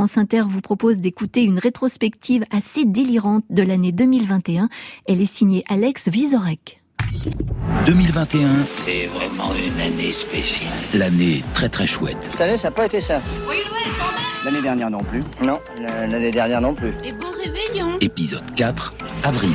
France Inter vous propose d'écouter une rétrospective assez délirante de l'année 2021. Elle est signée Alex Vizorek. 2021, c'est vraiment une année spéciale. L'année très très chouette. Cette année, ça n'a pas été ça. Oui, quand même. L'année dernière non plus. Non, l'année dernière non plus. Et bon réveillon. Épisode 4, avril.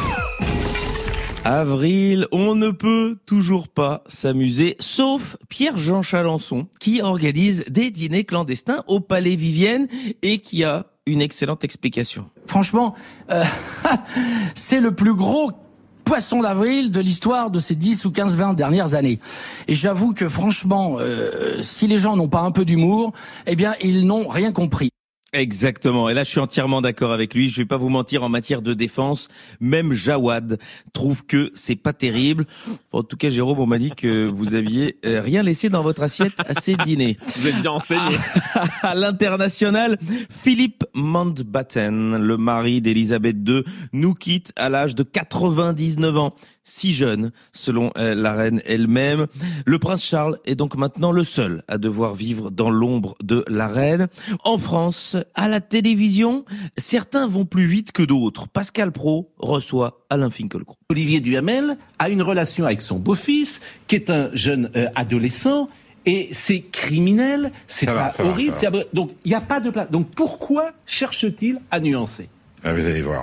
Avril, on ne peut toujours pas s'amuser, sauf Pierre-Jean Chalençon, qui organise des dîners clandestins au Palais Vivienne et qui a une excellente explication. Franchement, c'est le plus gros poisson d'avril de l'histoire de ces 10 ou 15, 20 dernières années. Et j'avoue que franchement, si les gens n'ont pas un peu d'humour, eh bien, ils n'ont rien compris. Exactement. Et là, je suis entièrement d'accord avec lui. Je vais pas vous mentir, en matière de défense, même Jawad trouve que c'est pas terrible. Enfin, en tout cas, Jérôme, on m'a dit que vous aviez rien laissé dans votre assiette à ces dîners. Vous êtes bien enseigné. À l'international, Philippe Mountbatten, le mari d'Elisabeth II, nous quitte à l'âge de 99 ans. Si jeune, selon la reine elle-même. Le prince Charles est donc maintenant le seul à devoir vivre dans l'ombre de la reine. En France, à la télévision, certains vont plus vite que d'autres. Pascal Praud reçoit Alain Finkielkraut. Olivier Duhamel a une relation avec son beau-fils, qui est un jeune adolescent, et c'est criminel, c'est pas horrible. Donc il n'y a pas de place. Donc pourquoi cherche-t-il à nuancer ? Vous allez voir.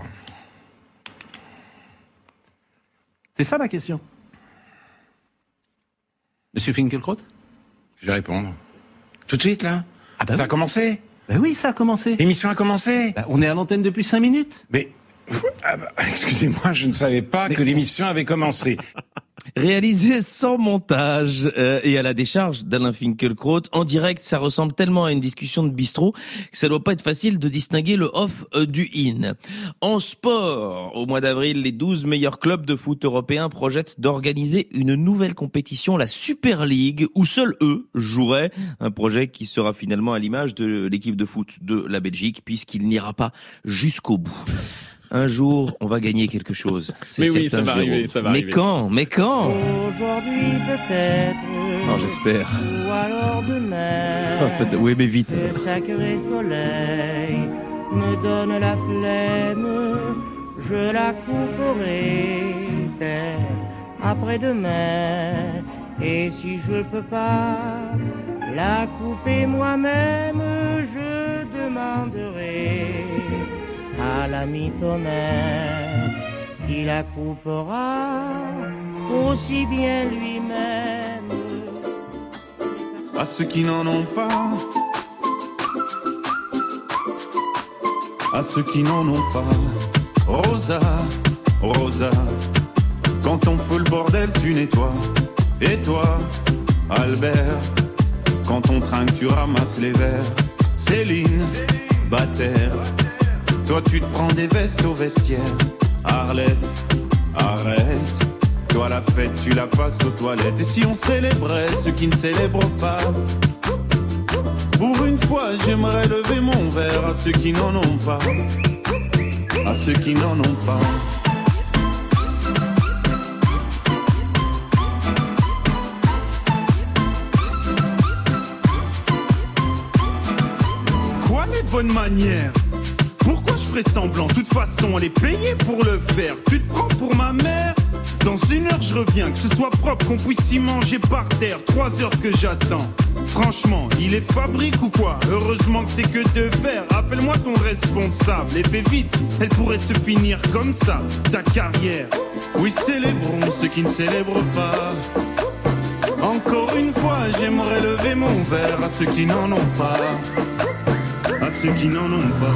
C'est ça ma question. Monsieur Finkielkraut ? Je vais répondre. Tout de suite, là ? Ça a commencé ? Ben oui, ça a commencé. L'émission a commencé ? On est à l'antenne depuis 5 minutes. Mais, excusez-moi, je ne savais pas que l'émission avait commencé. Réalisé sans montage et à la décharge d'Alain Finkielkraut, en direct, ça ressemble tellement à une discussion de bistrot que ça doit pas être facile de distinguer le off du in. En sport, au mois d'avril, les 12 meilleurs clubs de foot européens projettent d'organiser une nouvelle compétition, la Super League, où seuls eux joueraient. Un projet qui sera finalement à l'image de l'équipe de foot de la Belgique, puisqu'il n'ira pas jusqu'au bout. Un jour, on va gagner quelque chose. Mais oui, ça va arriver, ça va arriver. Mais quand Aujourd'hui peut-être. Non, j'espère. Ou alors demain. Oui, mais vite. Le sacré soleil me donne la flemme. Je la couperai après-demain. Et si je peux pas la couper moi-même, je demanderai à l'ami tonnerre qui la coupera aussi bien lui-même. À ceux qui n'en ont pas, à ceux qui n'en ont pas, Rosa, Rosa, quand on fout le bordel tu nettoies. Et toi, Albert, quand on trinque tu ramasses les verres. Céline, Bataire, toi tu te prends des vestes au vestiaire. Arlette, arrête. Toi la fête tu la passes aux toilettes. Et si on célébrait ceux qui ne célèbrent pas? Pour une fois j'aimerais lever mon verre à ceux qui n'en ont pas. À ceux qui n'en ont pas. Quoi les bonnes manières? Pourquoi je ferais semblant? De toute façon, elle est payée pour le faire. Tu te prends pour ma mère? Dans 1 heure, je reviens. Que ce soit propre, qu'on puisse y manger par terre. 3 heures que j'attends. Franchement, il est fabrique ou quoi? Heureusement que c'est que de verre. Appelle-moi ton responsable. Et fais vite, elle pourrait se finir comme ça, ta carrière. Oui, célébrons ceux qui ne célèbrent pas. Encore une fois, j'aimerais lever mon verre à ceux qui n'en ont pas. À ceux qui n'en ont pas.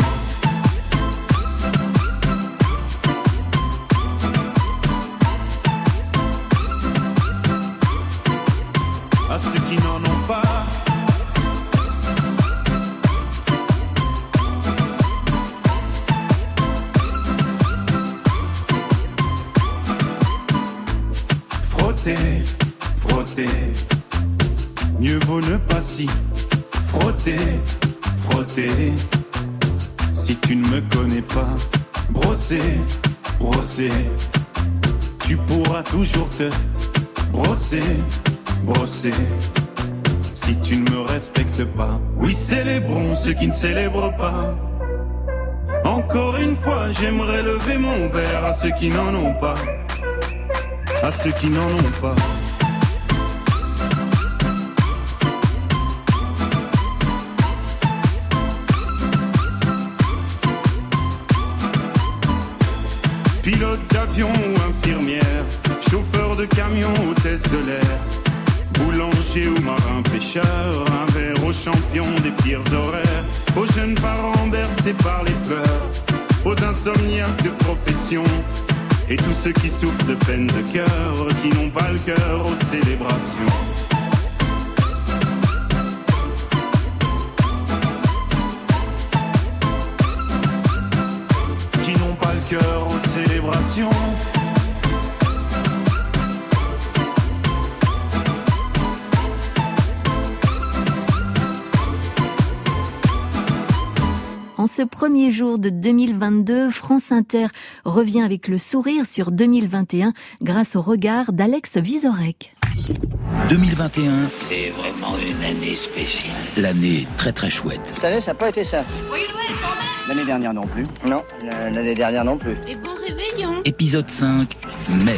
À ceux qui n'en ont pas. Frotter, frotter, mieux vaut ne pas s'y frotter, frotter. Si tu ne me connais pas, brosser, brosser, tu pourras toujours te brosser, brosser. Si si tu ne me respectes pas. Oui, célébrons ceux qui ne célèbrent pas. Encore une fois, j'aimerais lever mon verre à ceux qui n'en ont pas. À ceux qui n'en ont pas. Pilote d'avion ou infirmière, chauffeur de camion, hôtesse de l'air, boulanger ou marin pêcheur, un verre aux champions des pires horaires, aux jeunes parents bercés par les pleurs, aux insomniaques de profession, et tous ceux qui souffrent de peine de cœur, qui n'ont pas le cœur aux célébrations. Qui n'ont pas le cœur aux célébrations. En ce premier jour de 2022, France Inter revient avec le sourire sur 2021 grâce au regard d'Alex Vizorek. 2021, c'est vraiment une année spéciale. L'année très très chouette. Cette année, ça n'a pas été ça. Oui, ouais, quand même. L'année dernière non plus. Non, l'année dernière non plus. Et bon réveillon. Épisode 5, mai.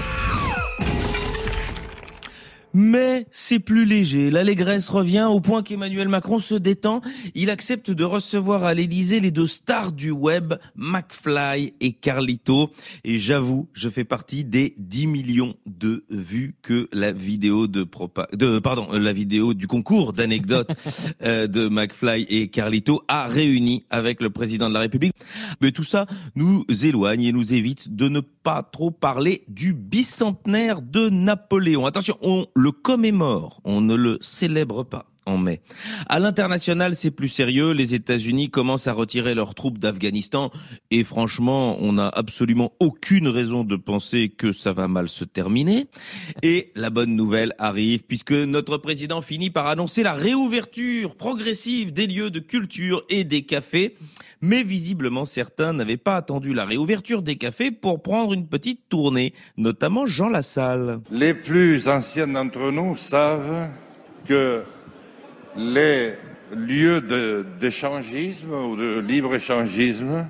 Mais c'est plus léger. L'allégresse revient au point qu'Emmanuel Macron se détend. Il accepte de recevoir à l'Élysée les deux stars du web, McFly et Carlito. Et j'avoue, je fais partie des 10 millions de vues que la vidéo la vidéo du concours d'anecdotes de McFly et Carlito a réuni avec le président de la République. Mais tout ça nous éloigne et nous évite de ne pas trop parler du bicentenaire de Napoléon. Attention, on le commémore, on ne le célèbre pas en mai. À l'international, c'est plus sérieux. Les États-Unis commencent à retirer leurs troupes d'Afghanistan et franchement, on n'a absolument aucune raison de penser que ça va mal se terminer. Et la bonne nouvelle arrive puisque notre président finit par annoncer la réouverture progressive des lieux de culture et des cafés. Mais visiblement, certains n'avaient pas attendu la réouverture des cafés pour prendre une petite tournée, notamment Jean Lassalle. Les plus anciens d'entre nous savent que les lieux d'échangisme ou de libre-échangisme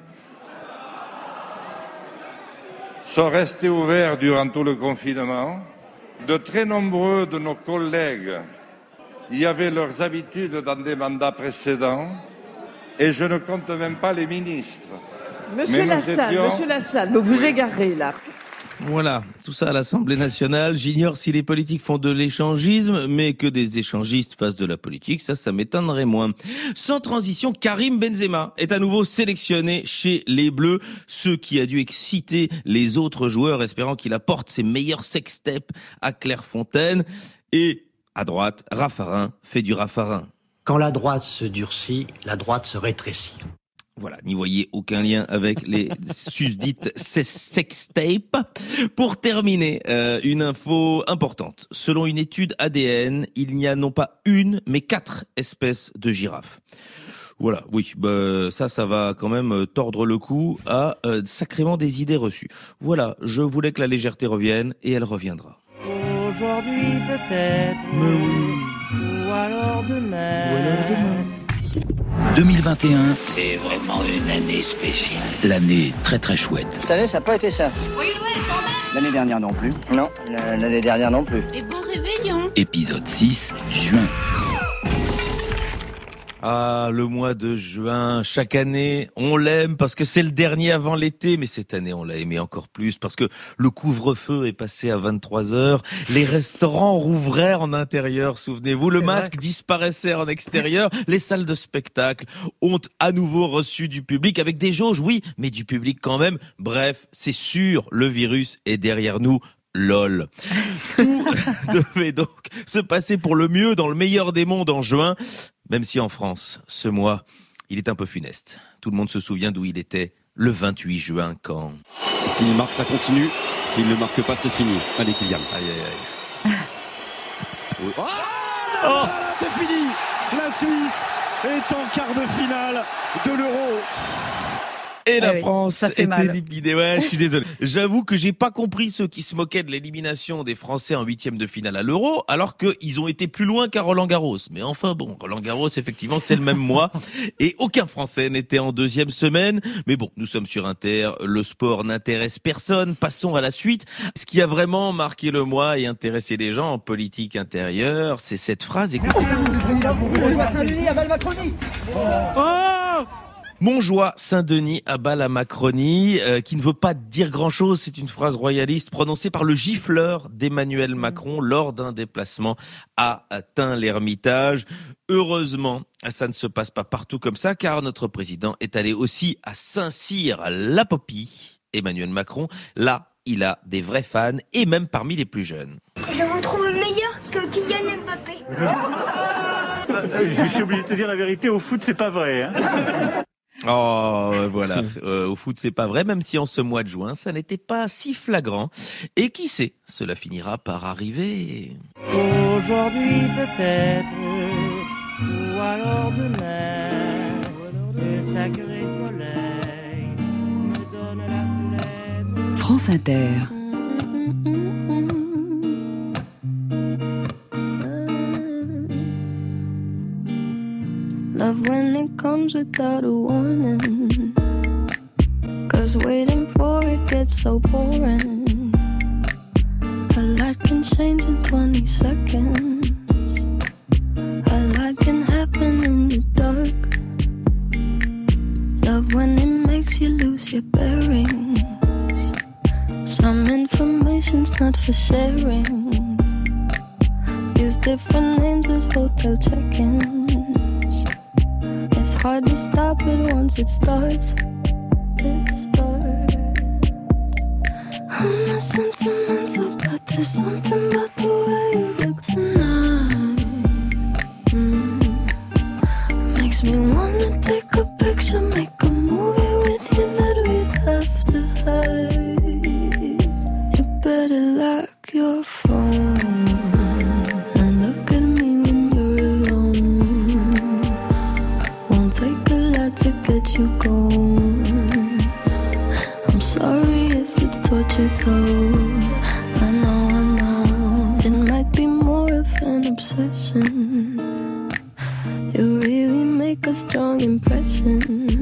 sont restés ouverts durant tout le confinement. De très nombreux de nos collègues y avaient leurs habitudes dans des mandats précédents. Et je ne compte même pas les ministres. Monsieur Lassalle, vous vous égarez là. Voilà, tout ça à l'Assemblée nationale. J'ignore si les politiques font de l'échangisme, mais que des échangistes fassent de la politique, ça m'étonnerait moins. Sans transition, Karim Benzema est à nouveau sélectionné chez les Bleus, ce qui a dû exciter les autres joueurs, espérant qu'il apporte ses meilleurs sextapes à Clairefontaine. Et à droite, Raffarin fait du Raffarin. Quand la droite se durcit, la droite se rétrécit. Voilà, n'y voyez aucun lien avec les susdites sextapes. Pour terminer, une info importante. Selon une étude ADN, il n'y a non pas une, mais 4 espèces de girafes. Voilà, oui, ça va quand même tordre le cou à sacrément des idées reçues. Voilà, je voulais que la légèreté revienne, et elle reviendra. Aujourd'hui peut-être, mais oui. Ou alors demain. 2021, c'est vraiment une année spéciale. L'année très très chouette. Cette année, ça n'a pas été ça. Oui, ouais, quand même. L'année dernière non plus. Non, l'année dernière non plus. Et bon réveillon. Épisode 6, juin. Ah, le mois de juin, chaque année, on l'aime parce que c'est le dernier avant l'été, mais cette année, on l'a aimé encore plus parce que le couvre-feu est passé à 23h, les restaurants rouvraient en intérieur, souvenez-vous, le masque disparaissait en extérieur, les salles de spectacle ont à nouveau reçu du public avec des jauges, oui, mais du public quand même. Bref, c'est sûr, le virus est derrière nous. LOL. Tout devait donc se passer pour le mieux dans le meilleur des mondes en juin, même si en France, ce mois, il est un peu funeste. Tout le monde se souvient d'où il était le 28 juin quand... S'il marque, ça continue. S'il ne marque pas, c'est fini. Allez, Kylian. Aïe, aïe, aïe. Oui. C'est fini. La Suisse est en quart de finale de l'Euro. Et la France était éliminée. Ouais, je suis désolé. J'avoue que j'ai pas compris ceux qui se moquaient de l'élimination des Français en 8e de finale à l'Euro, alors qu'ils ont été plus loin qu'à Roland-Garros. Mais enfin bon, Roland-Garros, effectivement, c'est le même mois. Et aucun Français n'était en deuxième semaine. Mais bon, nous sommes sur Inter. Le sport n'intéresse personne. Passons à la suite. Ce qui a vraiment marqué le mois et intéressé les gens en politique intérieure, c'est cette phrase. Écoutez. Montjoie Saint-Denis abat la Macronie, qui ne veut pas dire grand-chose. C'est une phrase royaliste prononcée par le gifleur d'Emmanuel Macron lors d'un déplacement à Tain-l'Hermitage. Heureusement, ça ne se passe pas partout comme ça, car notre président est allé aussi à Saint-Cyr-la-Popie. Emmanuel Macron, là, il a des vrais fans, et même parmi les plus jeunes. Je vous trouve meilleur que Kylian Mbappé. Je suis obligé de te dire la vérité, au foot, c'est pas vrai. Hein. Oh, voilà. Au foot, c'est pas vrai, même si en ce mois de juin, ça n'était pas si flagrant. Et qui sait, cela finira par arriver. Aujourd'hui peut-être, ou alors demain, le sacré soleil nous donne la flemme. France Inter. Love when it comes without a warning, 'cause waiting for it gets so boring. A lot can change in 20 seconds. A lot can happen in the dark. Love when it makes you lose your bearings. Some information's not for sharing. Use different names at hotel check-ins. It's hard to stop it once it starts. It starts. I'm not sentimental, but there's something about the way you look tonight. Makes me wanna take a picture, make a movie with you that we'd have to hide. You better lock your phone. You going. I'm sorry if it's torture though. I know it might be more of an obsession. You really make a strong impression.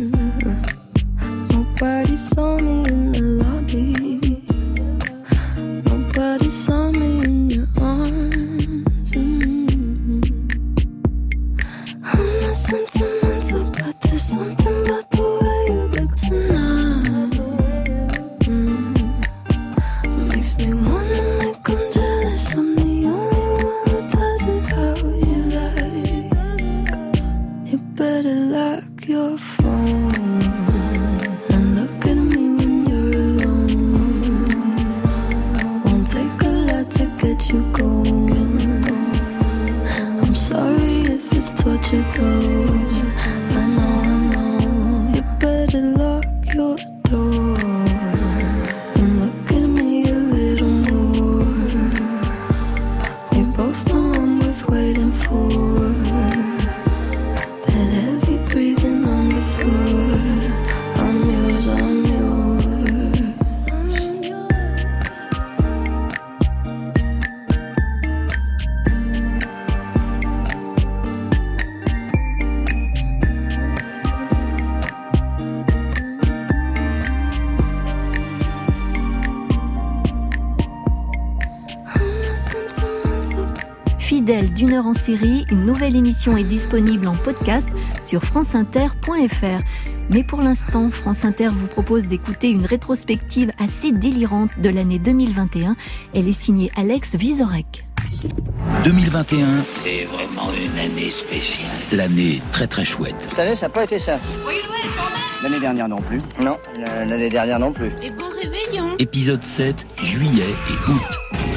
Nobody saw me in the lobby. Nobody saw me in your arms. I'm not sentimental, but there's something about the way you look tonight. Makes me wanna make them jealous. I'm the only one who does it how you like. You better lock your phone and look at me when you're alone. Won't take a lot to get you going. I'm sorry if it's torture though. I know. You better lock your door and look at me a little more. We both know I'm worth waiting for. That heavy breathing on the floor. I'm yours, I'm yours. Fidèle d'une heure en série, une nouvelle émission est disponible en podcast sur franceinter.fr. Mais pour l'instant, France Inter vous propose d'écouter une rétrospective assez délirante de l'année 2021. Elle est signée Alex Vizorek. 2021, c'est vraiment une année spéciale. L'année très très chouette. Cette année, ça n'a pas été ça. Joyeux Noël quand même. L'année dernière non plus. Non, l'année dernière non plus. Et bon réveillon. Épisode 7, juillet et août.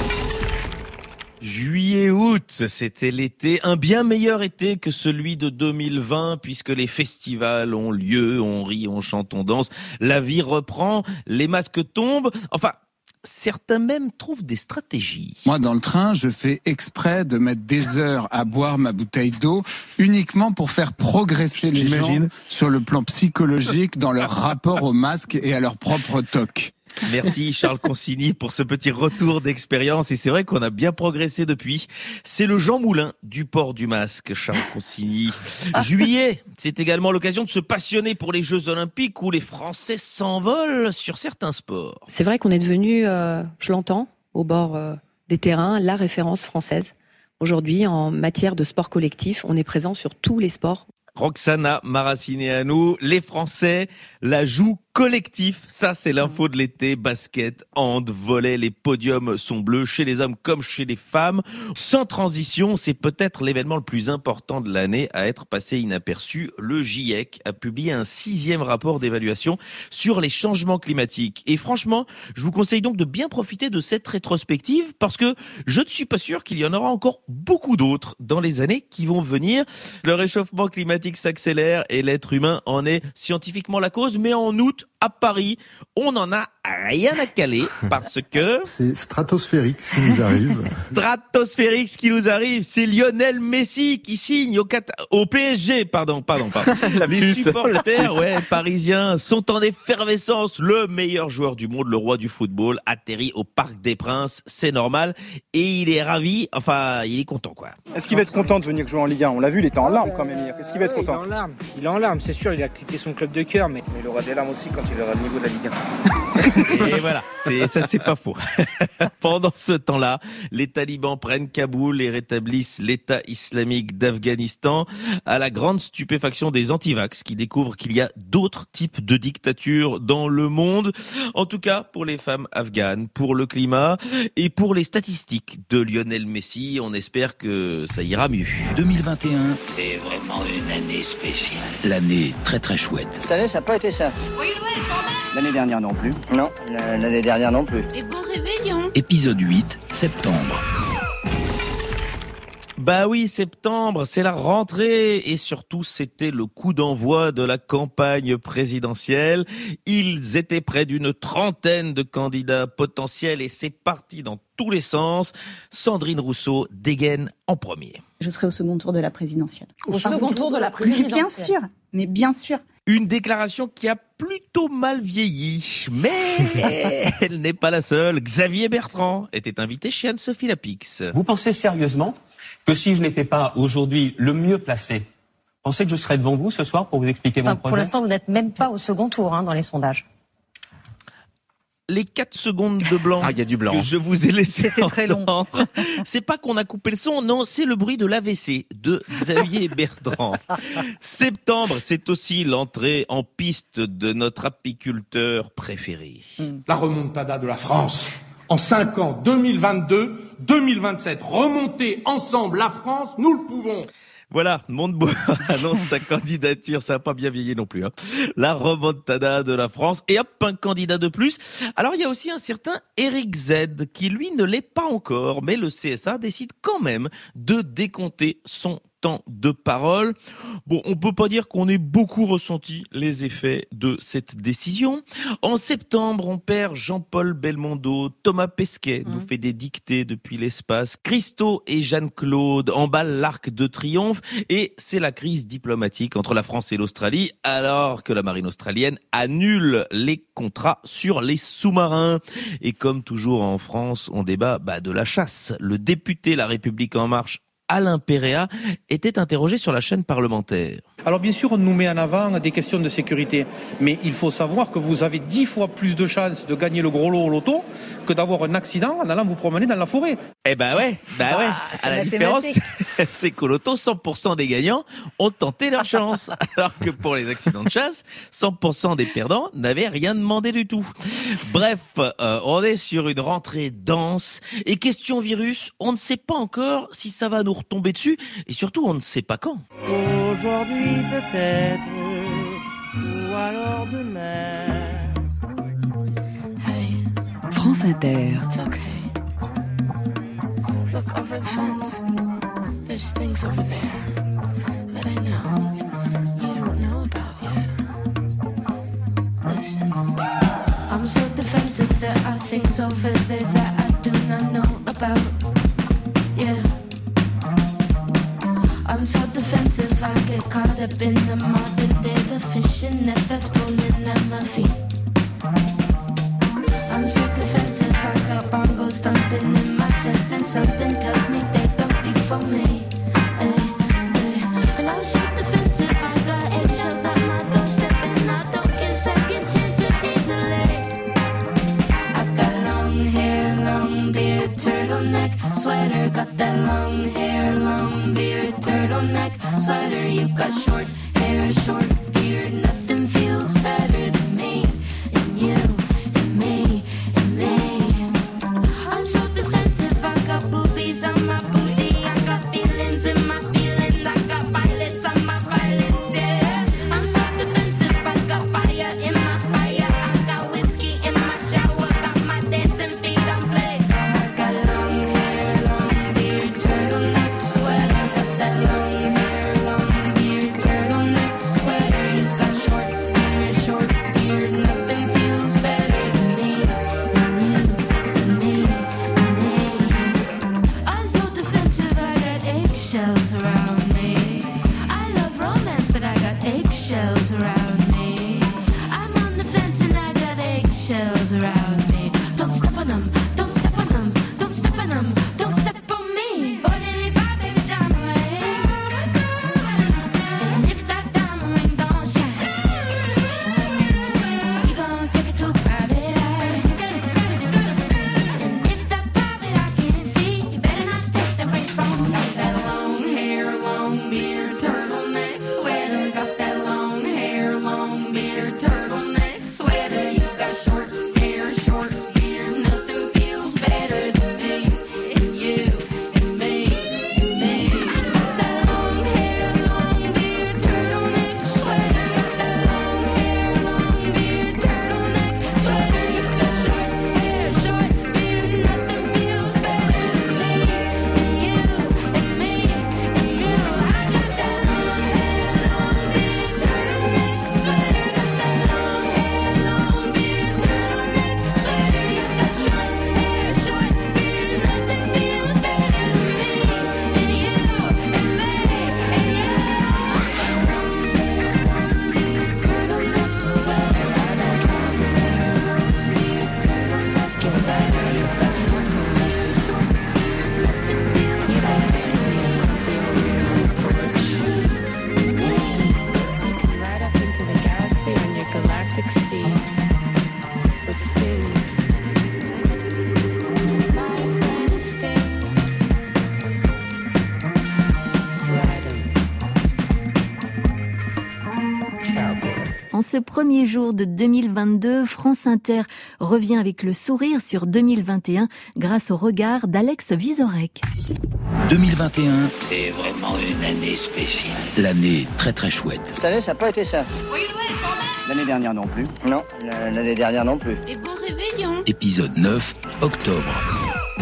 Juillet-août, c'était l'été, un bien meilleur été que celui de 2020, puisque les festivals ont lieu, on rit, on chante, on danse, la vie reprend, les masques tombent, enfin, Certains même trouvent des stratégies. Moi, dans le train, je fais exprès de mettre des heures à boire ma bouteille d'eau uniquement pour faire progresser les gens sur le plan psychologique dans leur rapport au masque et à leur propre toc. Merci Charles Consigny pour ce petit retour d'expérience, et c'est vrai qu'on a bien progressé depuis. C'est le Jean Moulin du port du masque, Charles Consigny. Juillet, c'est également l'occasion de se passionner pour les Jeux Olympiques où les Français s'envolent sur certains sports. C'est vrai qu'on est devenu, je l'entends, au bord des terrains, la référence française. Aujourd'hui, en matière de sport collectif, on est présent sur tous les sports. Roxana Maracineanu, les Français la jouent collectif. Ça, c'est l'info de l'été. Basket, hand, volley, les podiums sont bleus chez les hommes comme chez les femmes. Sans transition, c'est peut-être l'événement le plus important de l'année à être passé inaperçu. Le GIEC a publié un 6e rapport d'évaluation sur les changements climatiques. Et franchement, je vous conseille donc de bien profiter de cette rétrospective parce que je ne suis pas sûr qu'il y en aura encore beaucoup d'autres dans les années qui vont venir. Le réchauffement climatique s'accélère et l'être humain en est scientifiquement la cause. Mais en août, à Paris, on n'en a rien à caler parce que... C'est stratosphérique ce qui nous arrive. Stratosphérique ce qui nous arrive, c'est Lionel Messi qui signe au PSG, pardon. Les supporters parisiens sont en effervescence. Le meilleur joueur du monde, le roi du football, atterrit au Parc des Princes, c'est normal. Et il est ravi, il est content quoi. Est-ce qu'il va être content de venir jouer en Ligue 1 ? On l'a vu, il était en larmes quand même hier. Est-ce qu'il va être content ? Il est en larmes, c'est sûr, il a quitté son club de cœur, mais il aura des larmes aussi quand il aura le niveau de la Ligue 1. Et voilà, c'est pas faux. Pendant ce temps-là, les talibans prennent Kaboul et rétablissent l'État islamique d'Afghanistan à la grande stupéfaction des antivax qui découvrent qu'il y a d'autres types de dictatures dans le monde. En tout cas, pour les femmes afghanes, pour le climat et pour les statistiques de Lionel Messi, on espère que ça ira mieux. 2021, c'est vraiment une année spéciale. L'année très très chouette. Cette année, ça n'a pas été ça. Joyeux Noël quand même. L'année dernière non plus. Non, l'année dernière non plus. Et bon réveillon. Épisode 8, septembre. Bah oui, septembre, c'est la rentrée et surtout c'était le coup d'envoi de la campagne présidentielle. Ils étaient près d'une trentaine de candidats potentiels et c'est parti dans tous les sens. Sandrine Rousseau dégaine en premier. Je serai au second tour de la présidentielle. Au second tour de la présidentielle. Mais bien sûr. Une déclaration qui a plutôt mal vieilli, mais elle n'est pas la seule. Xavier Bertrand était invité chez Anne-Sophie Lapix. Vous pensez sérieusement que si je n'étais pas aujourd'hui le mieux placé, pensez que je serais devant vous ce soir pour vous expliquer mon projet ? Pour l'instant, vous n'êtes même pas au second tour dans les sondages. Les 4 secondes de blanc, y a du blanc. Que je vous ai laissé C'était très long. C'est pas qu'on a coupé le son, non, c'est le bruit de l'AVC de Xavier Bertrand. Septembre, c'est aussi l'entrée en piste de notre apiculteur préféré. La remontada de la France. En 5 ans, 2022, 2027, remonter ensemble la France, nous le pouvons. Voilà, Montebourg annonce sa candidature, ça n'a pas bien vieilli non plus. La remontada de la France, et hop, un candidat de plus. Alors il y a aussi un certain Éric Z, qui lui ne l'est pas encore, mais le CSA décide quand même de décompter son temps de parole. Bon, on peut pas dire qu'on ait beaucoup ressenti les effets de cette décision. En septembre, on perd Jean-Paul Belmondo, Thomas Pesquet nous fait des dictées depuis l'espace, Christo et Jeanne-Claude emballent l'Arc de Triomphe et c'est la crise diplomatique entre la France et l'Australie alors que la marine australienne annule les contrats sur les sous-marins. Et comme toujours en France, on débat de la chasse. Le député La République En Marche Alain Péréa était interrogé sur la chaîne parlementaire. Alors bien sûr, on nous met en avant des questions de sécurité, mais il faut savoir que vous avez 10 fois plus de chances de gagner le gros lot au loto que d'avoir un accident en allant vous promener dans la forêt. Eh ben ouais. À la différence, c'est qu'au loto, 100% des gagnants ont tenté leur chance, alors que pour les accidents de chasse, 100% des perdants n'avaient rien demandé du tout. Bref, on est sur une rentrée dense et question virus, on ne sait pas encore si ça va nous retomber dessus et surtout on ne sait pas quand. Aujourd'hui peut-être, ou alors demain. France Inter. It's okay. Look over the fence. There's things over there that I know you don't know about yet. Listen. I'm so defensive, there are things over there that I do not know about. Yeah. I'm so defensive, I get caught up in the modern day, the fishing net that's pulling at my feet. I'm so defensive, I got bongos stomping in my chest, and something tells me they don't be for me. And I'm so defensive, I got eggshells at my doorstep, and I don't give second chances easily. I got long hair, long beard, turtleneck, sweater. Got that long hair, long beard, turtleneck, sweater. You got short hair, short beard, nothing feels better than me and you and me and me. I'm so defensive, I got boobies on my booty, I got feelings in my feelings, I got violence on my violence, yeah. I'm so defensive, I got fire in my fire, I got whiskey in my shower, got my dancing feet on play. I got long hair, long beard, turtleneck, sweater. Got that long hair, long beard, turtleneck, sweater. You got short hair, short beard, nothing feels better than me, than you, than me, than me. I'm so defensive, I got eggshells around me. I love romance, but I got eggshells around me. I'm on the fence and I got eggshells around me. Don't step on them, don't step on them, don't step on them, don't step on me. Oh, lily bye, baby, diamond ring. And if that diamond ring don't shine, you gon' take it to private eye. And if that private eye can't see, you better not take the ring from me. Got that long hair, long beard, turtleneck, sweater. Got that long hair, long beard, turtleneck, sweater. You got short hair, short beard, nothing feels better than me and you and me and me. I got that long hair, long beard, turtleneck, sweater. Got that long hair, long beard, turtleneck, sweater. You got short hair, short beard, nothing feels better than me and you and me and you. I got that long hair, long beard, turtleneck, sweater. Got that long hair, long beard, turtleneck, sweater. You got short hair, short beard, nothing feels better than me and you and me and you. Right up into the galaxy on your galactic steed with Sting. My friend Sting. En ce premier jour de 2022, France Inter revient avec le sourire sur 2021 grâce au regard d'Alex Vizorek. 2021, C'est vraiment une année spéciale. l'année très très chouette. Cette année, ça n'a pas été ça. Joyeux Noël, quand même. L'année dernière non plus. Non, l'année dernière non plus. Et bon réveillon. Épisode 9, octobre.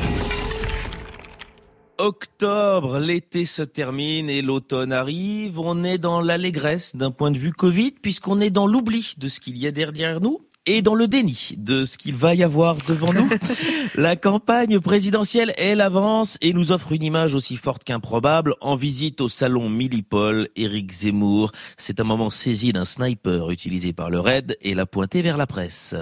Octobre, l'été se termine et l'automne arrive. On est dans l'allégresse d'un point de vue Covid, puisqu'on est dans l'oubli de ce qu'il y a derrière nous et dans le déni de ce qu'il va y avoir devant nous. La campagne présidentielle, elle avance et nous offre une image aussi forte qu'improbable. En visite au salon Millipol, Éric Zemmour, c'est un moment saisi d'un sniper utilisé par le RAID et l'a pointé vers la presse.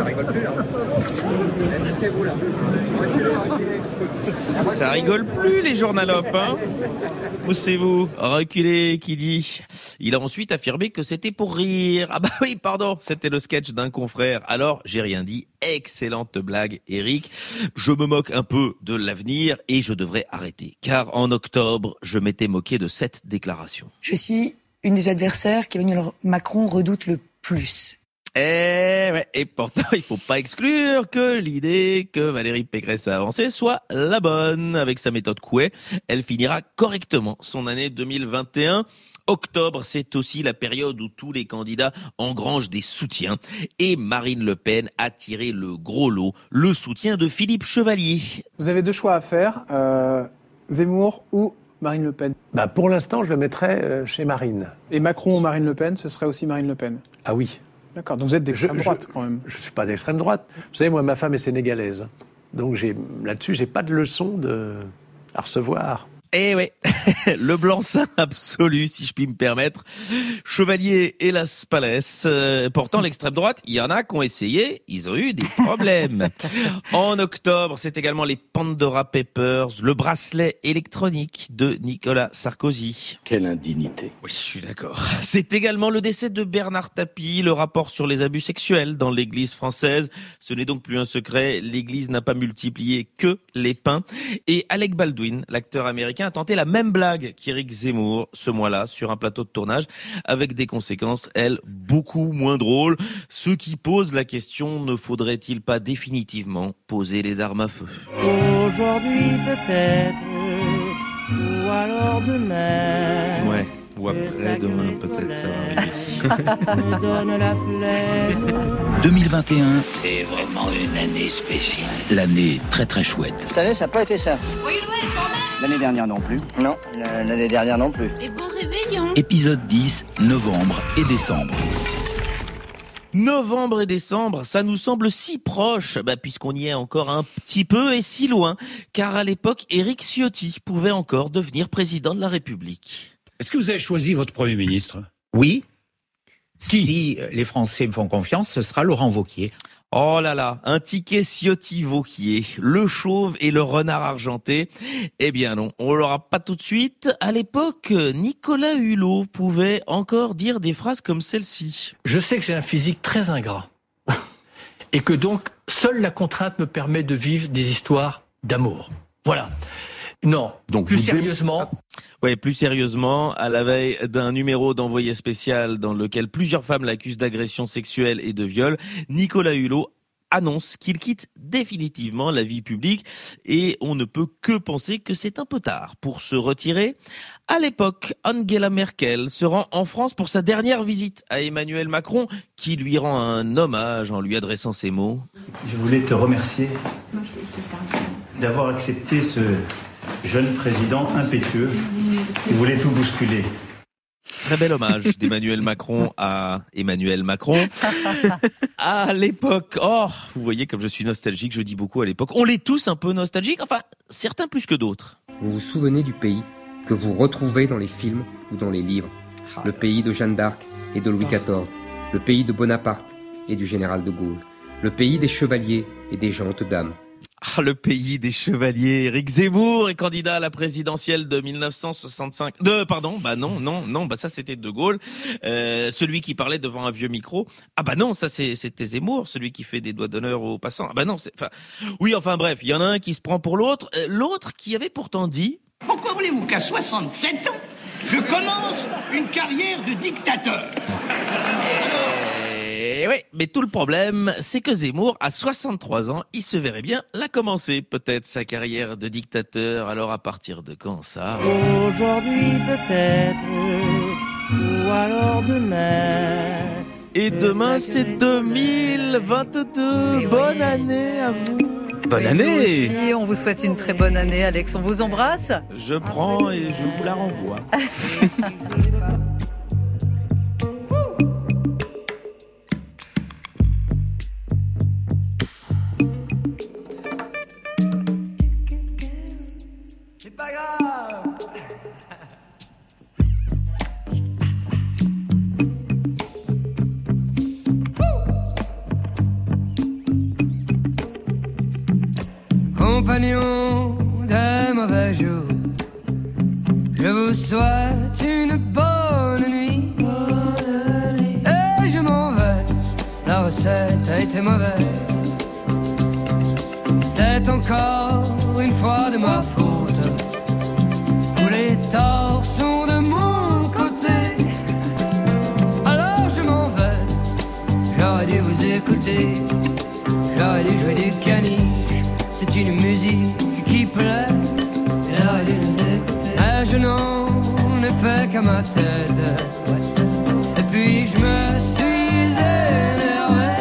Ça rigole plus les journalopes, hein ? Poussez-vous, reculez, qui dit. Il a ensuite affirmé que c'était pour rire. Ah bah oui, pardon, c'était le sketch d'un confrère. Alors, j'ai rien dit. Excellente blague, Eric. Je me moque un peu de l'avenir et je devrais arrêter. Car en octobre, je m'étais moqué de cette déclaration. Je suis une des adversaires qu'Emmanuel Macron redoute le plus. Et pourtant, il faut pas exclure que l'idée que Valérie Pécresse a avancée soit la bonne. Avec sa méthode Coué, elle finira correctement son année 2021. Octobre, c'est aussi la période où tous les candidats engrangent des soutiens. Et Marine Le Pen a tiré le gros lot, le soutien de Philippe Chevalier. Vous avez deux choix à faire, Zemmour ou Marine Le Pen. Pour l'instant, je le mettrais chez Marine. Et Macron ou Marine Le Pen, ce serait aussi Marine Le Pen. Ah oui. D'accord, donc vous êtes d'extrême droite quand même. Je ne suis pas d'extrême droite. Vous savez, moi, ma femme est sénégalaise. Donc là-dessus, j'ai pas de leçon à recevoir. Eh ouais, le blanc-seing absolu, si je puis me permettre. Chevalier et Las Palais. Pourtant, l'extrême droite, il y en a qui ont essayé, ils ont eu des problèmes. En octobre, c'est également les Pandora Papers, le bracelet électronique de Nicolas Sarkozy. Quelle indignité. Oui, je suis d'accord. C'est également le décès de Bernard Tapie, le rapport sur les abus sexuels dans l'église française. Ce n'est donc plus un secret, l'église n'a pas multiplié que les pains. Et Alec Baldwin, l'acteur américain, a tenté la même blague qu'Éric Zemmour ce mois-là sur un plateau de tournage avec des conséquences, elles, beaucoup moins drôles. Ceux qui posent la question, ne faudrait-il pas définitivement poser les armes à feu? Aujourd'hui peut-être, ou alors demain. Ouais. Ou après-demain, peut-être, ça va arriver. 2021, c'est vraiment une année spéciale. L'année très très chouette. Cette année, ça n'a pas été simple. Oui, ouais, quand même. L'année dernière non plus. Non, l'année dernière non plus. Et bon réveillon. Épisode 10, novembre et décembre. Novembre et décembre, ça nous semble si proche, puisqu'on y est encore un petit peu et si loin, car à l'époque, Éric Ciotti pouvait encore devenir président de la République. Est-ce que vous avez choisi votre Premier ministre ? Oui. Si les Français me font confiance, ce sera Laurent Wauquiez. Oh là là, un ticket Ciotti-Wauquiez, le chauve et le renard argenté. Eh bien non, on l'aura pas tout de suite. À l'époque, Nicolas Hulot pouvait encore dire des phrases comme celle-ci. Je sais que j'ai un physique très ingrat. Et que donc, seule la contrainte me permet de vivre des histoires d'amour. Voilà. Non, donc plus sérieusement... Oui, plus sérieusement, à la veille d'un numéro d'envoyé spécial dans lequel plusieurs femmes l'accusent d'agression sexuelle et de viol, Nicolas Hulot annonce qu'il quitte définitivement la vie publique et on ne peut que penser que c'est un peu tard pour se retirer. À l'époque, Angela Merkel se rend en France pour sa dernière visite à Emmanuel Macron qui lui rend un hommage en lui adressant ces mots. Je voulais te remercier d'avoir accepté ce jeune président impétueux qui voulait tout bousculer. Très bel hommage d'Emmanuel Macron à Emmanuel Macron. À l'époque, vous voyez comme je suis nostalgique, je dis beaucoup à l'époque. On l'est tous un peu nostalgiques, enfin certains plus que d'autres. Vous vous souvenez du pays que vous retrouvez dans les films ou dans les livres. Le pays de Jeanne d'Arc et de Louis XIV. Le pays de Bonaparte et du général de Gaulle. Le pays des chevaliers et des gentes dames. Le pays des chevaliers. Éric Zemmour est candidat à la présidentielle de 1965. Ça c'était De Gaulle. Celui qui parlait devant un vieux micro. C'était Zemmour, celui qui fait des doigts d'honneur aux passants. Bref, il y en a un qui se prend pour l'autre. L'autre qui avait pourtant dit... Pourquoi voulez-vous qu'à 67 ans, je commence une carrière de dictateur ? Oui, mais tout le problème, c'est que Zemmour, à 63 ans, il se verrait bien la commencer, peut-être, sa carrière de dictateur. Alors, à partir de quand, ça ? Aujourd'hui, peut-être, ou alors demain. Et demain, c'est 2022. Bonne année à vous. Bonne année. Nous aussi, on vous souhaite une très bonne année, Alex. On vous embrasse. Je prends et je vous la renvoie. Compagnons des mauvais jours, je vous souhaite une bonne nuit. Et je m'en vais, la recette a été mauvaise. C'est encore une fois de ma faute. Tous les torts sont de mon côté. Alors je m'en vais, j'aurais dû vous écouter. J'aurais dû jouer du caniche. C'est une musique qui plaît, j'aurais dû nous écouter. Mais je n'en ai fait qu'à ma tête. Et puis je me suis énervé.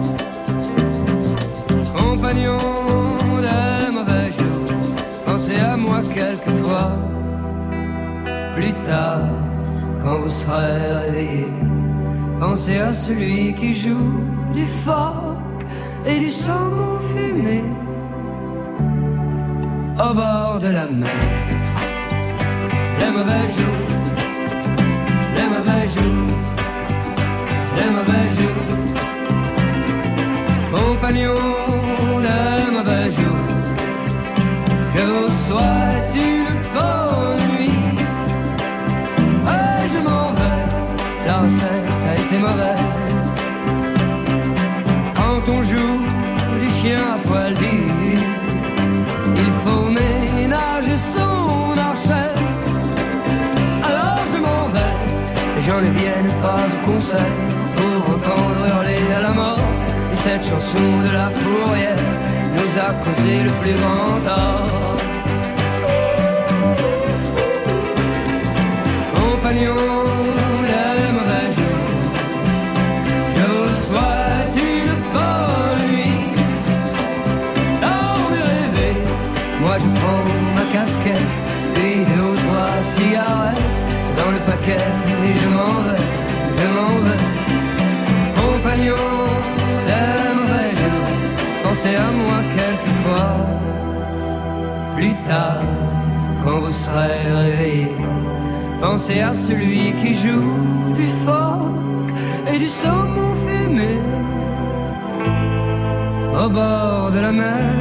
Compagnons de mauvais jours, pensez à moi quelquefois. Plus tard, quand vous serez réveillés, Pensez à celui qui joue du phoque et du saumon fumé au bord de la mer. Les mauvais jours, les mauvais jours, les mauvais jours, compagnons de mauvais jours, je vous souhaite une bonne nuit. Et je m'en vais, la recette a été mauvaise. Quand on joue du chien à poil dur, il faut ménager son archet. Alors je m'en vais, les gens ne viennent pas au concert pour entendre hurler à la mort. Et cette chanson de la fourrière nous a causé le plus grand tort. Compagnons des mauvais jours, je vous souhaite une bonne nuit. Dormez, rêvez, moi je prends ma casquette, puis 2 ou 3 cigarettes dans le paquet et je m'en vais, je m'en vais. Compagnons des mauvais jours, pensez à moi quelquefois. Plus tard, quand vous serez réveillés, pensez à celui qui joue du phoque et du saumon fumé au bord de la mer,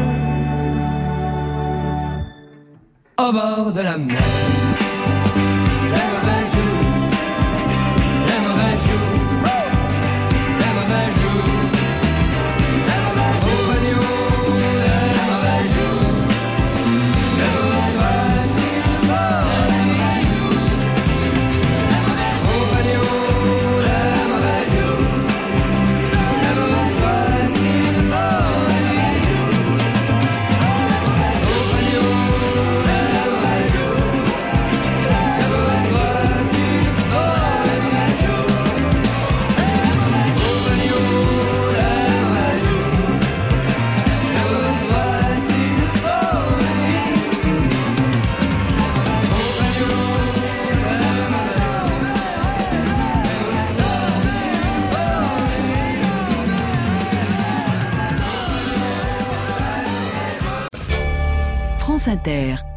au bord de la mer. Les mauvais jours, les mauvais jours, les mauvais jours, les mauvais jours, compagnons des mauvais jours, je vous souhaite une bonne nuit. Compagnons des mauvais jours, je vous souhaite une bonne nuit. Compagnons des mauvais jours, je vous souhaite une bonne nuit. Compagnons des mauvais jours, je vous souhaite une bonne nuit. France Inter.